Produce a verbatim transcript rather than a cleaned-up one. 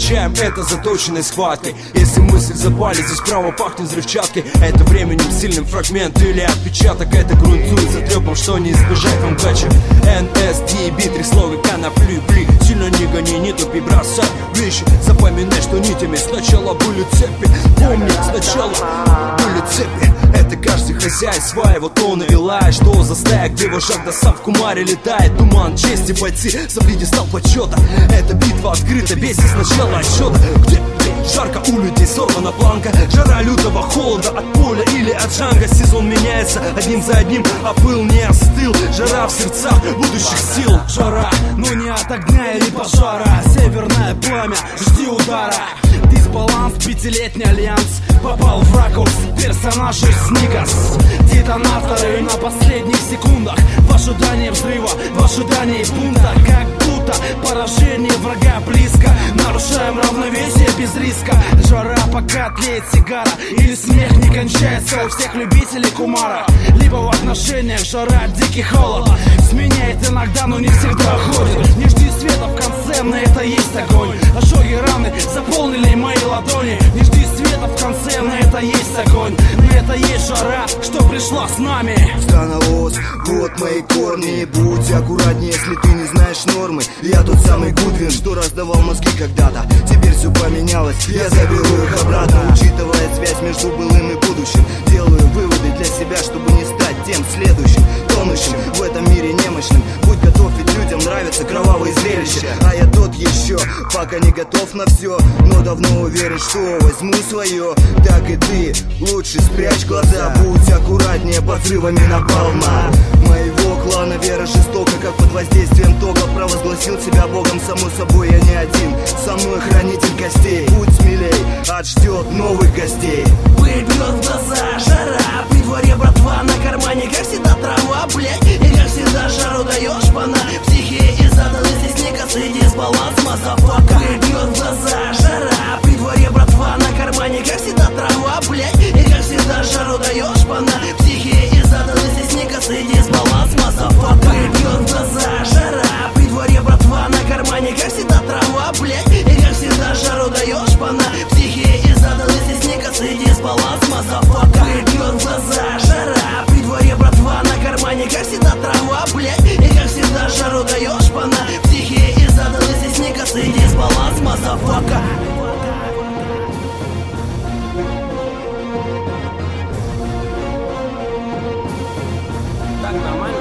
встречаем это заточенной схваткой. Если мысль запали, здесь право пахнет взрывчаткой. Это временем сильным фрагмент или отпечаток. Это грунтует за трепом, что не избежать вам гачи. эн эс ди, би, три слова, конопли, бли. Сильно не гони, не тупи, бросай вещи. Запоминай, что нитями сначала были цепи. Помни, сначала были цепи. Это каждый хозяин своего тона вела. Что за стая, где вожак да сам в кумаре летает. Туман чести бойцы, за пьедестал почета. Это битва открыта, бейся с начала отсчета. Где жарко у людей, сорвана планка. Жара лютого холода от поля или от джанга. Сезон меняется один за одним, а пыл не остыл. Жара в сердцах будущих сил. Жара, но не от огня или пожара. Северное пламя, жди удара. Дисбаланс, пятилетний альянс попал в ракурс персонажей Сникерс. Детонаторы на последних секундах. В ожидании взрыва, в ожидании бунта. Как будто поражение врага близко. Нарушаем равновесие без риска. Жара, пока тлеет сигара. Или смех не кончается у всех любителей кумара. Либо в отношениях жара, дикий холод сменяет иногда, но не всегда ходит. Не жди света в конце, на это есть огонь. Ожоги раны заполнили мои ладони. Не жди света в конце, на это есть огонь. На это есть жара, что пришла с нами. Становоз, вот мои корни. Будь аккуратнее, если ты не знаешь нормы. Я тот самый Гудвин, что раздавал мозги когда-то. Теперь все поменялось, я заберу их обратно. Учитывая связь между былым и будущим, делаю выводы для себя, чтобы не стать тем следующим тонущим в этом мире немощным. Будь готов, ведь людям нравятся кровавые зрелища. А я тот еще, пока не готов на все, но давно уверен, что возьму свое. Так и ты, лучше спрячь глаза. Будь аккуратнее под взрывами напалма. Моего клана вера жестока, как под воздействием тока. Провозгласил себя богом, само собой я не один. Со мной хранитель костей. Будь смелей, ад ждет новых гостей. Бьет в глаза жара, при дворе братва на кармане, как всегда трава, блять. И как всегда жару даешь пана. Психия и заданы здесь Сникерс и дисбаланс, мазафака. Бьет в глаза жара, при дворе братва на кармане, как всегда трава, блять. И как всегда жару даешь пана. Психия и заданы здесь Сникерс и дисбаланс, мазафака. Бьет в глаза жара, при дворе братва на кармане, как всегда трава, блять. И как всегда жару даешь пана. Психия и заданы здесь Сникерс и дисбаланс, мазафака. Бьет в глаза жара, при дворе братва на кармане, как всегда трава, блять. И как всегда жару даешь пана. Психия и заданы здесь Сникерс и дисбаланс, мазафака. Так нормально?